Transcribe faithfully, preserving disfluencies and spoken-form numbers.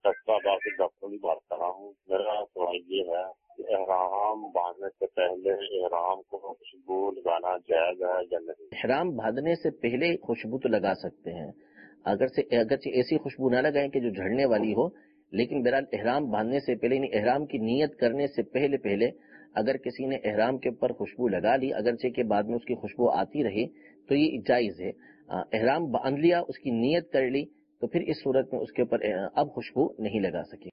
फैसलाबाद से डॉक्टर भी बात कर रहा हूँ। मेरा सवाल ये है कि एहराम बांधने से पहले एहराम को खुशबू लगाना जायज है या नहीं? एहराम बांधने से पहले खुशबू तो लगा सकते हैं, अगर से अगर ऐसी खुशबू ना लगाएं कि जो झड़ने वाली हो, लेकिन बहरहाल एहराम बांधने से पहले यानी एहराम की नियत करने से पहले पहले अगर किसी ने एहराम के ऊपर खुशबू लगा ली, अगरचे के बाद में उसकी खुशबू आती रही, तो ये जायज है। एहराम बांध लिया, उसकी नियत कर ली, तो फिर इस सूरत में उसके ऊपर अब खुशबू नहीं लगा सके।